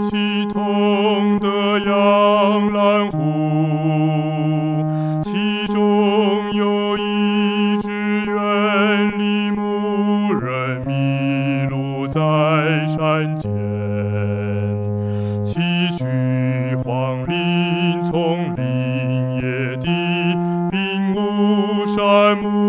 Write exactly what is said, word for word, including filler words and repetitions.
溪痛的羊栏湖，其中有一只远离牧人迷路在山间，崎岖荒林丛林野地，并无山木。